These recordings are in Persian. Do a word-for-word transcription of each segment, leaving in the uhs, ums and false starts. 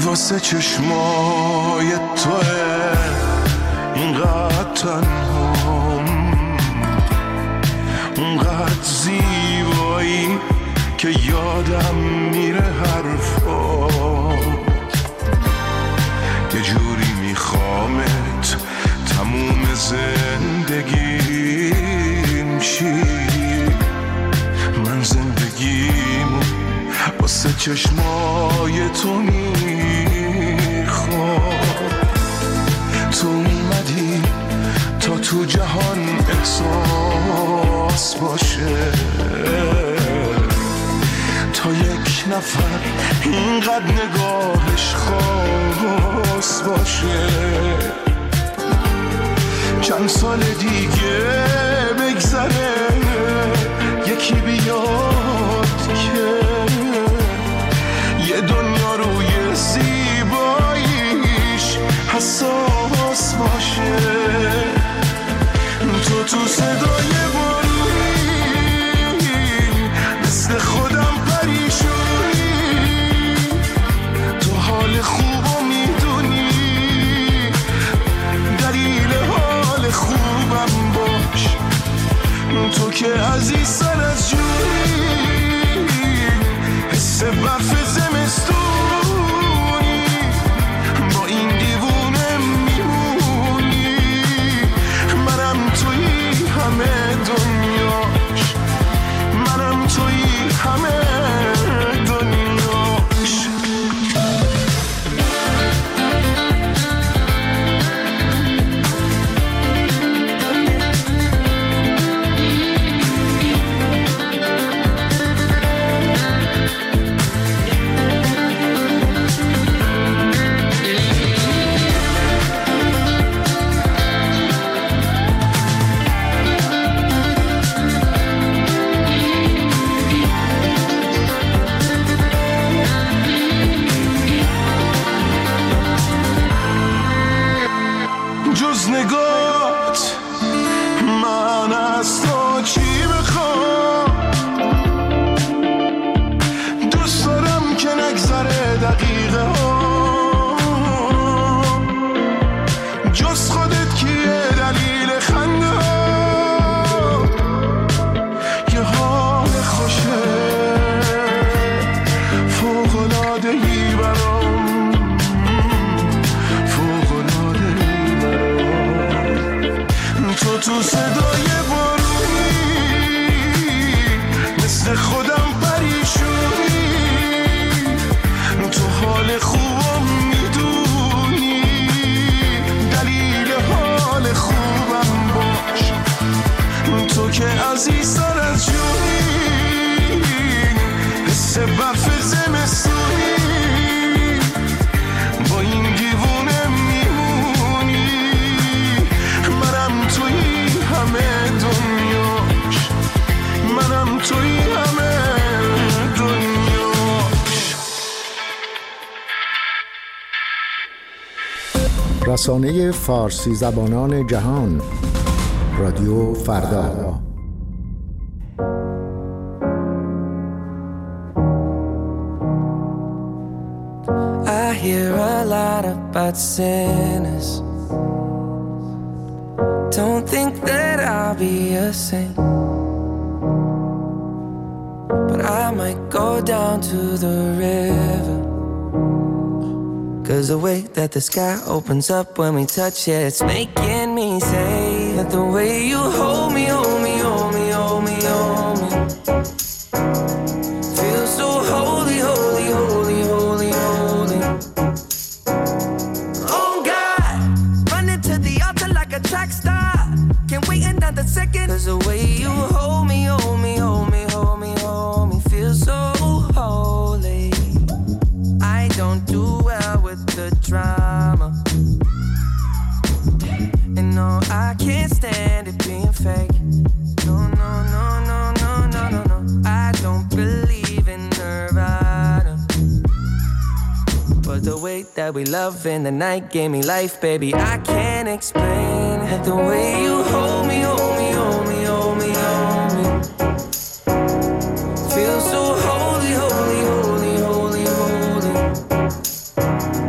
واسه چشمای توه اینقدر تنهام، اونقدر زیبایی که یادم میره حرفات. یه جوری میخوامت تموم زندگیم شی، من زندگیمو واسه چشمای تو میخوام. تو اومدی تا تو جهان احساس باشه، تا یک نفر اینقدر نگاهش خاص باشه. چند سال دیگه بگذره یکی بیاد که یه دنیا روی زیباییش حساس باشه. تو تو صدای بارونی مثل خودم پریشونی، تو حال خوبو میدونی، دلیل حال خوبم باش. تو که عزیز سر از جونی، حس برف زمستونی، با این دیوونه میمونی. منم تویی همه دنیاش، منم تویی همه دنیاش. جز نگات من از تو چی بخوام؟ دوست دارم که نگذره دقیقه ها، جز خودت کیه دلیل خنده ها؟ یه حال خوشه فوق‌العاده‌ای برام، فوق‌العاده‌ای برام. تو تو صدای بارونی مثل خودم پریشونی، تو حال خوبم میدونی، دلیل حال خوبم باش. تو که عزیزتر از جونی، حس برف زمستونی، با این دیوونه میمونی. منم تویی همه دنیاش، منم تویی همه دنیاش. رسانه فارسی زبانان جهان، رادیو فردا. I hear a lot about sinners. Don't think that I'll be a saint, but I might go down to the river. 'Cause the way that the sky opens up when we touch it, it's making me say that the way you hold me, hold me, hold me, hold me, hold me, feel so holy, holy, holy, holy, holy. Oh God, running to the altar like a track star, can't wait another second. 'Cause the way you hold me, hold me, hold me, hold me, hold me, feel so holy. I don't do well with the drama, and no, I can't stand it being fake. No, no, no, no, no, no, no, no. I don't believe in Nirvana, but the way that we love in the night gave me life, baby. I can't explain it. The way you hold me, hold me, hold me, hold me, hold me, feel so holy, holy, holy, holy, holy.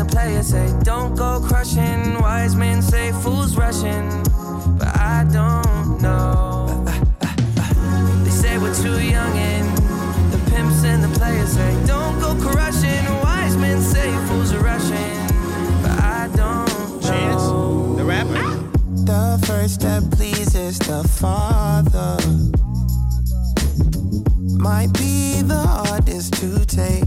the players say don't go crushing. Wise men say fools rushing, but I don't know. They say we're too young and the pimps and the players say don't go crushing. Wise men say fools are rushing, but I don't know. Chance, the rapper. The first that pleases the Father might be the hardest to take.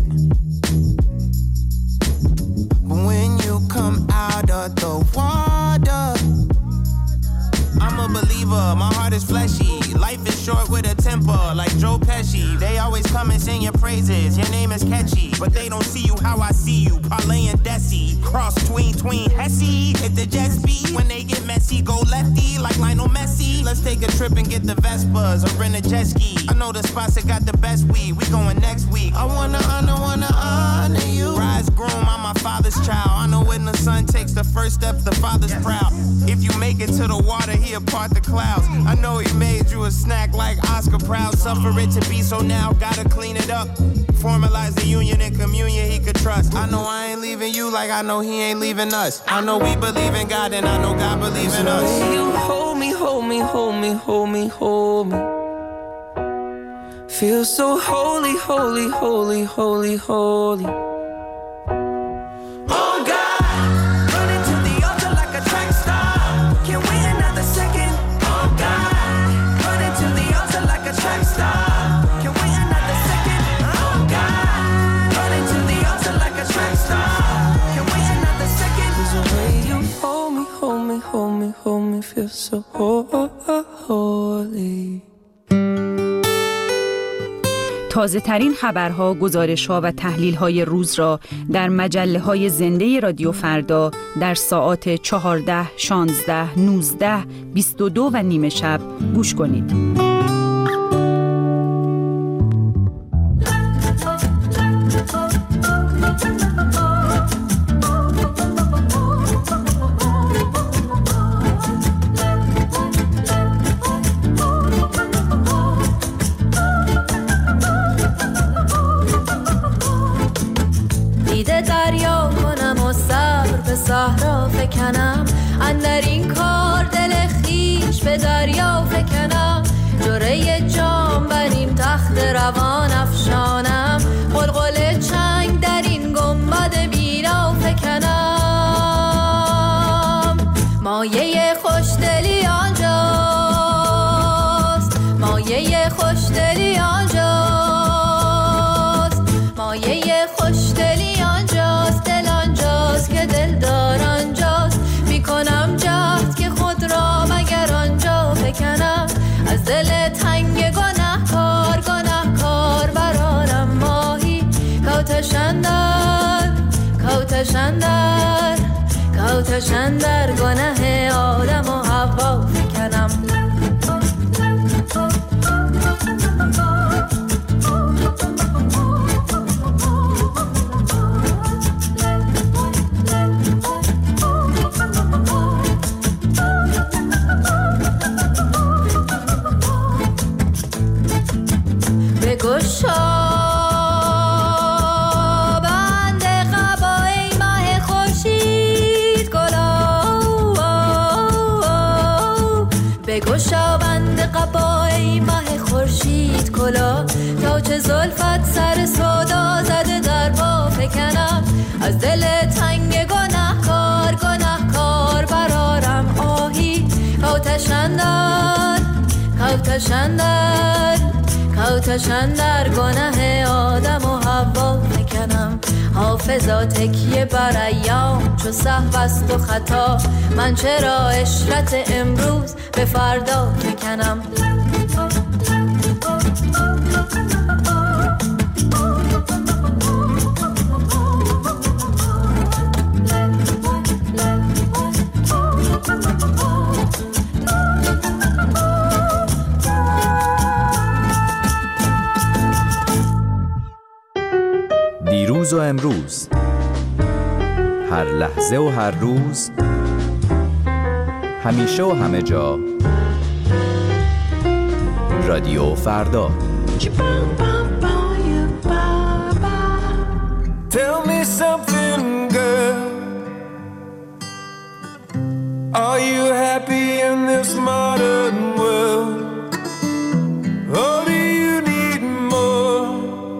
But when you come out of the water, I'm a believer, my heart is fleshy. Life is short with a temper, like Joe Pesci. They always come and sing your praises, your name is catchy. But they don't see you how I see you, Parlay and Desi. Cross tween, tween, Hesse. Hit the jet speed, when they get messy, go lefty, like Lionel Messi. Let's take a trip and get the Vespas, or rent a jet ski. I know the spots that got the best weed, we going next week. I wanna honor, wanna honor you. Rise groom, I'm my father's child. I know when the son takes the first step, the father's proud. If you make it to the water, he'll part the clouds. I know he made you a snack like Oscar Proud. Suffer it to be, so now gotta clean it up. Formalize the union and communion he could trust. I know I ain't leaving you like I know he ain't leaving us. I know we believe in God and I know God believes in us. You hold me, hold me, hold me, hold me, hold me. Feel so holy, holy, holy, holy, holy. Feel so holy. تازه ترین خبرها، گزارش‌ها و تحلیل‌های روز را در مجله‌های زنده رادیو فردا در ساعات چهارده، شانزده، نوزده، بیست و دو و نیمه شب گوش کنید. صحرا فکنم اندر این کار دل خیش به دریا فکنم جوره جام بر این تخت روان افشانم قلقل چنگ در این گنبد بیرا فکنم مایه خوشدلی آنجاست مایه خوشدلی آنجاست مایه خوشدلی آنجاست دل آنجاست که دل دار آنجاست میکنم جهد که خود را مگر آنجا بکنم از دل تنگ گناه کار گناه کار برارم ماهی کوتشندر کوتشندر کوتشندر گناه آدم و حوا فکنم گشا بند قبای ماه خورشید گلا بگشا بند قبای ماه خورشید کلا تا چه زلفت سر صدا زده در پا فکنم از دل تنگ گناه کار گناه کار برارم آهی کوتشندر کوتشندر کوتشندر گناه آدم و حوا فکنم حافظا تکیه بر ایام چو سهو است و خطا من چرا عشرت امروز به فردا فکنم دیروز و امروز، هر لحظه و هر روز، همیشه و همه جا، رادیو فردا. Tell me something, girl. Are you happy in this modern world? Or do you need more?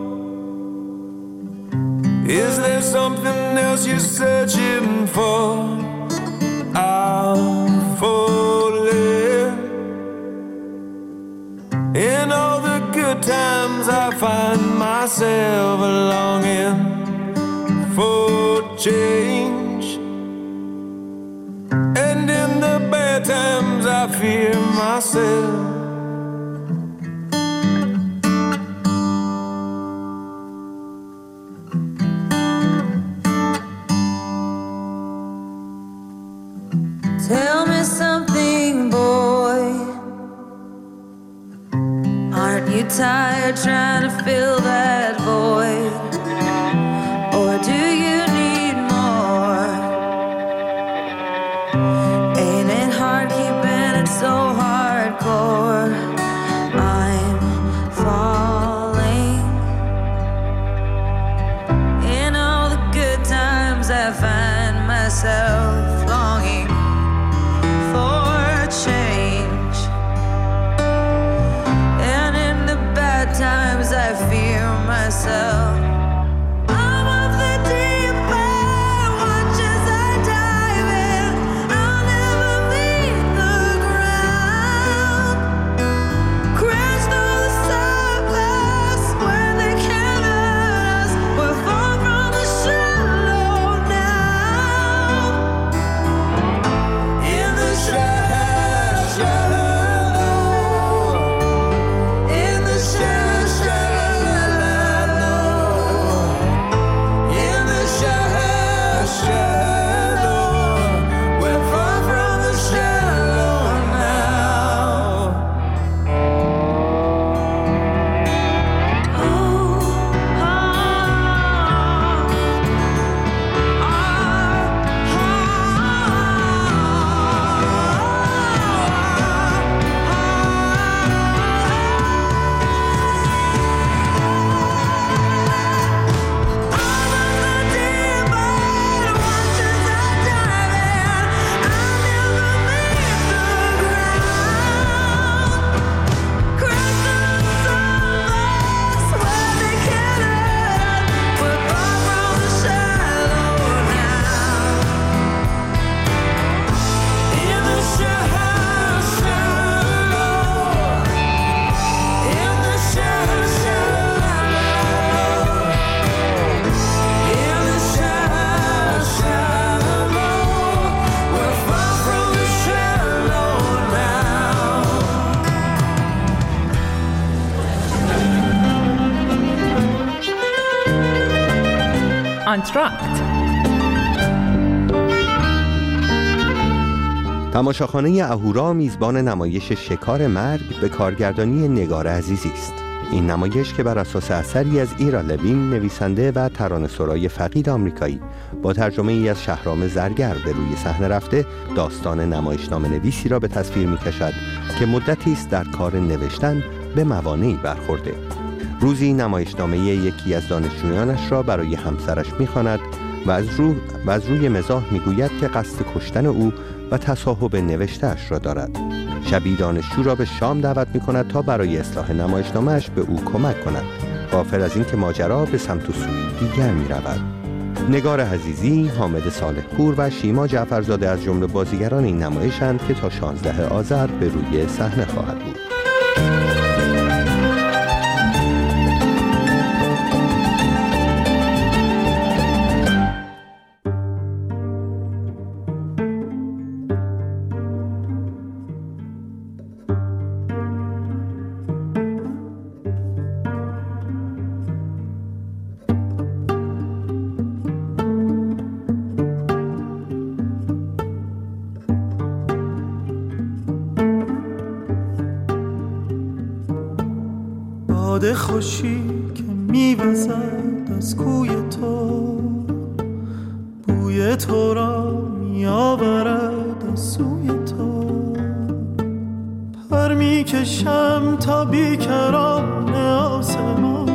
Is there something else you're searching for? I'm falling. In all the good times I find myself longing for change, and in the bad times I fear myself. Tell me something, boy. Aren't you tired trying to fill that void? Or do you need more? Ain't it hard keeping it so hardcore? I'm falling. In all the good times I find myself longing for change, and in the bad times I fear myself. I'm of the deep end, watch as I dive in. I'll never meet the ground. Crash through the surface where they can't hurt us. We're far from the shallow now. In the shallow, shallow, in the shallow, shallow, in the shallow, shallow, we're far from the shallow now. Oh, آنتراکت. تماشاخانه اهورا میزبان نمایش شکار مرگ به کارگردانی نگار عزیزی است. این نمایش که بر اساس اثری از ایرا لوین، نویسنده و ترانه‌سرای فقید آمریکایی، با ترجمه ای از شهرام زرگر به روی صحنه رفته، داستان نمایشنامه نویسی را به تصویر می‌کشد که مدتی است در کار نوشتن به موانعی برخورده. روزی نمایشنامه یکی از دانشجویانش را برای همسرش می‌خواند و از روی و از روی مزاح می‌گوید که قصد کشتن او و تصاحب نوشته‌اش را دارد. شبی دانشجو را به شام دعوت می‌کند تا برای اصلاح نمایشنامه‌اش به او کمک کند، غافل از اینکه ماجرا به سمت و سوی دیگر می‌رود. نگار عزیزی، حامد صالح‌پور و شیما جعفرزاده از جمله بازیگران این نمایش‌اند که تا شانزده آذر به روی صحنه خواهد بود. باد خوشی که میوزد از کوی تو، بوی تو را میآورد از سوی تو. پر میکشم تا بیکران آسمان،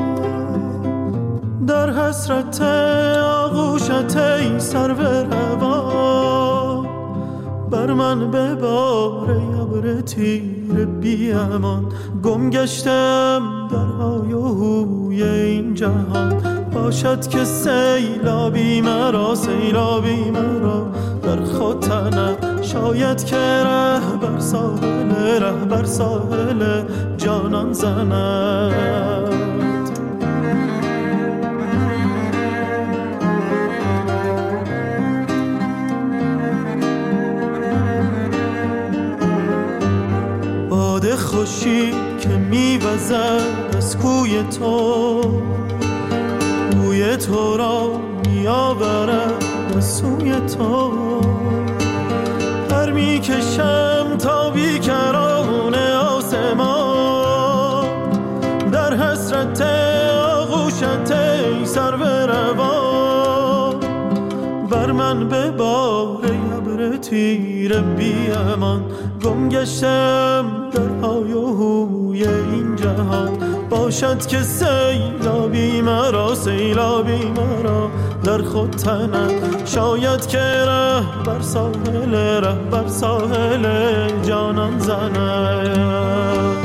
در حسرت آغوشت ای سرو روان. بر من بباره ابر تیر بی امان. گم گشتم در های و هوی این جهان، باشد که سیلابی مرا سیلابی مرا در خود تنم. شاید که ره بر ساحل ره بر ساحل جانان زند. باد خوشی که میوزد از کوی تو، بوی تو را میآورد از سوی تو. پر میکشم تا بیکران آسمان، در حسرت آغوشت ای سرو روان. بر من بباره ابر تیر بی امان، گم گشتم در های و هوی این جهان. باشد که سیلابی مرا سیلابی مرا در خود تنم. شاید که ره بر ساحل ره بر ساحل جانان زند.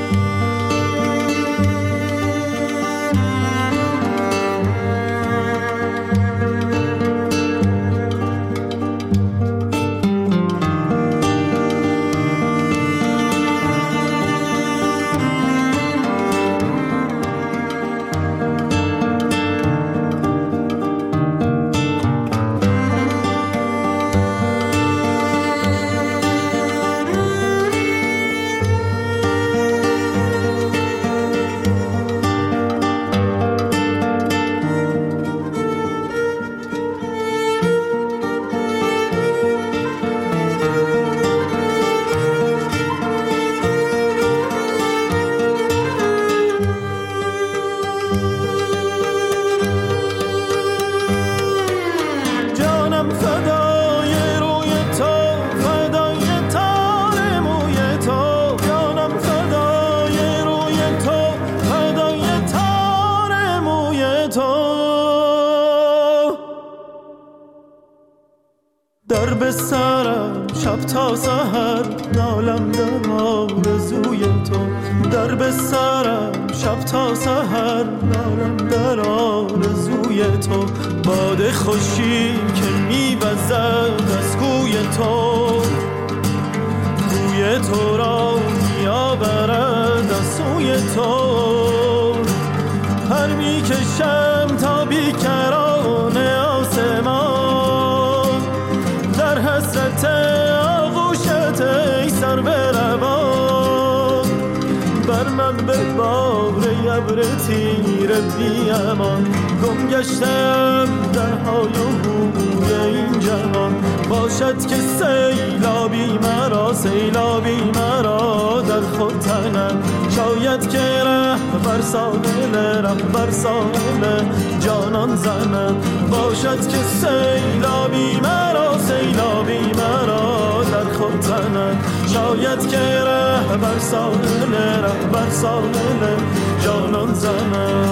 در به سرم شب تا سحر نالم در آرزوی تو. در به سرم شب تا سحر نالم در آرزوی تو. باد خوشی که میوزد از کوی تو، بوی تو را میآورد از سوی تو. پر میکشم تا بیکران آسمان، در حسرت آغوشت ای سرو روان. بر من بباره ابر تیر بی امان، گم گشتم در های و هوی این جهان. باشد که سیلابی مرا سیلابی مرا در خود تنم. شاید که ره بر ساحل ره بر ساحل جانان زنم. باشد که سیلابی مرا سیلابی مرا در خود تنم. شاید که ره بر ساحل ره بر ساحل جانان زنم.